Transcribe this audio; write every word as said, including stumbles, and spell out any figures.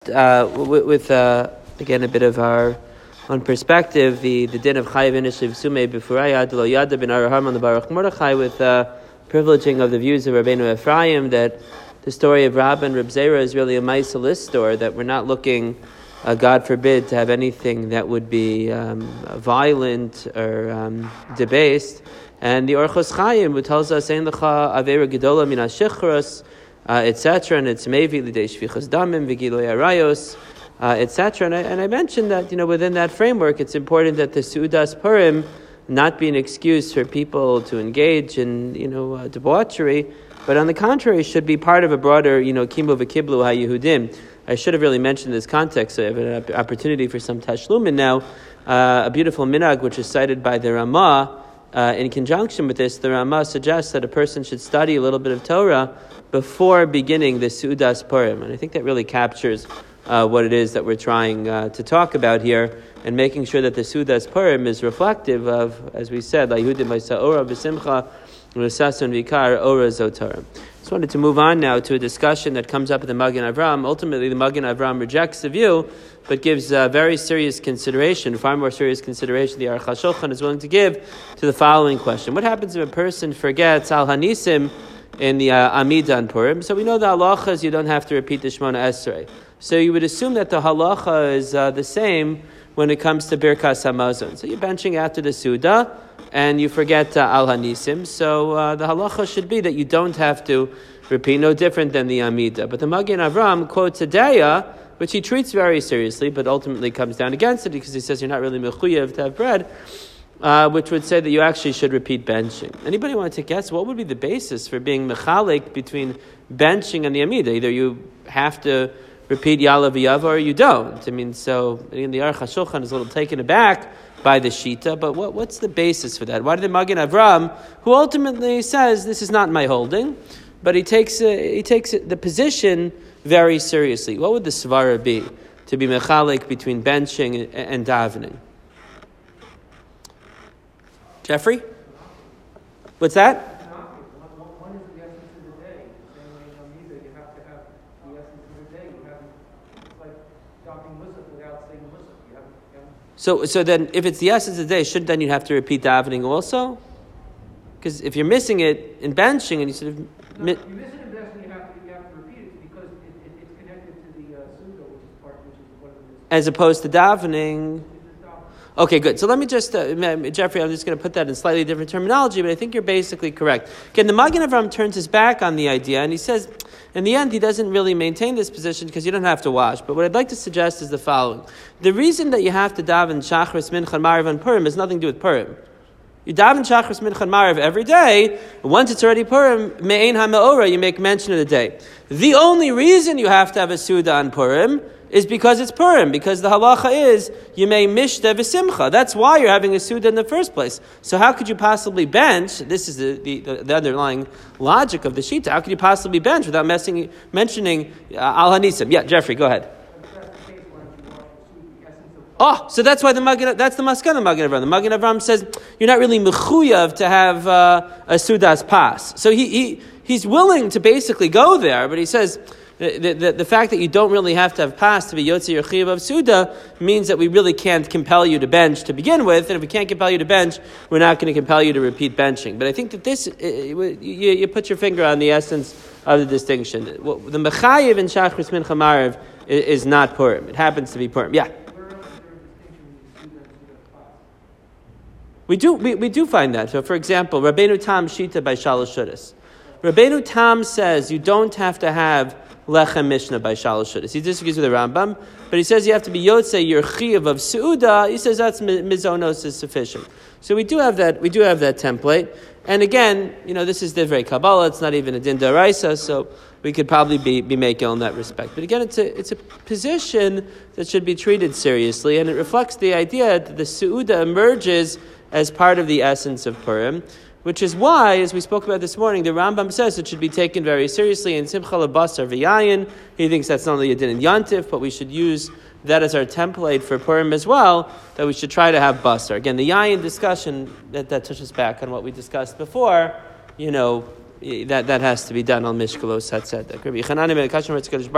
uh, with, with uh, again a bit of our own perspective, the, the din of Chayav Inishliv Sume B'Furaya D'Lo Yada Ben Arahaman the Baruch Mordechai, with uh, privileging of the views of Rabbeinu Ephraim that the story of Rab and Reb Zera is really a Ma'aseh story, that we're not looking, uh, God forbid, to have anything that would be um, violent or um, debased. And the Orchos Chaim, who tells us, Ein Lecha Avera Gedola Min HaShichros, uh, et cetera, and it's Mevi L'dei Shvichas Damim V'Giloi Arayos, uh, et cetera. And I, and I mentioned that, you know, within that framework, it's important that the Seudas Purim not be an excuse for people to engage in, you know, uh, debauchery, but on the contrary, should be part of a broader, you know, Kimu V'Kiblu HaYehudim. I should have really mentioned this context, so I have an opportunity for some tashlumin now. Uh, a beautiful minhag, which is cited by the Ramah. Uh, in conjunction with this, the Ramah suggests that a person should study a little bit of Torah before beginning the Seudas Purim. And I think that really captures uh, what it is that we're trying uh, to talk about here, and making sure that the Seudas Purim is reflective of, as we said, La'ihudim V'Sa'ora V'Simcha V'Sasun V'Ikar Ora Zotarim. I just wanted to move on now to a discussion that comes up in the Magen Avram. Ultimately, the Magen Avram rejects the view, but gives uh, very serious consideration, far more serious consideration, the Aruch HaShulchan is willing to give to the following question. What happens if a person forgets Al Hanisim in the uh, Amidah on Purim? So we know the halacha is you don't have to repeat the Shemona Esrei. So you would assume that the halacha is uh, the same when it comes to Birkas HaMazon. So you're benching after the Suda, and you forget uh, Al Hanisim. So uh, the halacha should be that you don't have to repeat, no different than the Amidah. But the Magen Avram quotes a Deya, which he treats very seriously, but ultimately comes down against it because he says you're not really mechuyev to have bread, uh, which would say that you actually should repeat benching. Anybody want to guess what would be the basis for being mechalik between benching and the Amidah? Either you have to repeat Ya'aleh V'Yavo or you don't. I mean, so in the Aruch HaShulchan is a little taken aback by the Shita, but what, what's the basis for that? Why did the Magen Avram, who ultimately says this is not my holding, but he takes uh, he takes the position very seriously? What would the svara be to be mechalik between benching and, and davening? Jeffrey? What's that? One is the essence of the day. Same way in Amidah, you have to have the essence of the day. You have, it's like talking musaf without saying musaf. You have, you have So, so then, if it's the essence of the day, shouldn't then you have to repeat davening also? Because if you're missing it in benching and you sort of no, mi- if you miss it in benching, you have to you have to repeat it because it, it, it's connected to the uh, suda, which is part, which is one of the. as opposed to davening. Okay, good. So let me just, uh, Jeffrey, I'm just going to put that in slightly different terminology, but I think you're basically correct. Again, the Magen Avram turns his back on the idea, and he says, in the end, he doesn't really maintain this position because you don't have to wash. But what I'd like to suggest is the following. The reason that you have to daven Shachris, Mincha, Mariv, and Purim has nothing to do with Purim. You daven Shachris, Mincha, and Mariv every day. Once it's already Purim, Me'ein HaMe'ora, you make mention of the day. The only reason you have to have a Suda on Purim is because it's Purim, because the halacha is you may mishta v'simcha. That's why you're having a Suda in the first place. So how could you possibly bench? This is the, the, the underlying logic of the Shita. How could you possibly bench without messing, mentioning uh, Al Hanisim? Yeah, Jeffrey, go ahead. Oh, so that's why the Magen, that's the Maskana Magen Avram. The Magen Avram says you're not really mechuyav to have uh, a Sudas pas. So he, he he's willing to basically go there, but he says The, the, the fact that you don't really have to have passed to be Yotzi or Chiyav of Suda means that we really can't compel you to bench to begin with, and if we can't compel you to bench, we're not going to compel you to repeat benching. But I think that this, you, you put your finger on the essence of the distinction. The Mechayiv in Shachris Mincha Mariv is not Purim. It happens to be Purim. Yeah. We do, we, we do find that. So, for example, Rabbeinu Tam Shita by Shalosh Shudas. Rabbeinu Tam says you don't have to have Lechem Mishnah by Shalosh Shudas. He disagrees with the Rambam, but he says you have to be Yotzei your Chiyav of Seuda. He says that's Mizonos is sufficient. So we do have that. We do have that template. And again, you know, this is Divrei Kabbalah. It's not even a Din D'Oraisa, so we could probably be be making in that respect. But again, it's a it's a position that should be treated seriously, and it reflects the idea that the Seuda emerges as part of the essence of Purim, which is why, as we spoke about this morning, the Rambam says it should be taken very seriously. In Simcha L'Basar V'Yayin, he thinks that's not only a din in Yantif, but we should use that as our template for Purim as well, that we should try to have Basar. Again, the Yayin discussion, that, that touches back on what we discussed before, you know, that, that has to be done on Mishkalos Hatzedek.